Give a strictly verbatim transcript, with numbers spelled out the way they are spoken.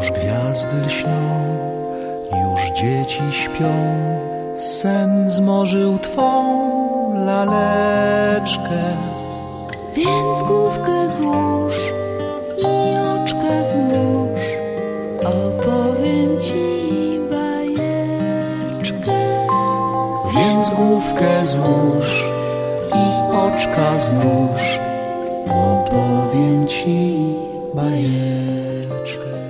Już gwiazdy lśnią, już dzieci śpią, sen zmorzył twą laleczkę. Więc główkę złóż i oczka zmruż, opowiem ci bajeczkę. Więc główkę złóż i oczka zmruż, opowiem ci bajeczkę.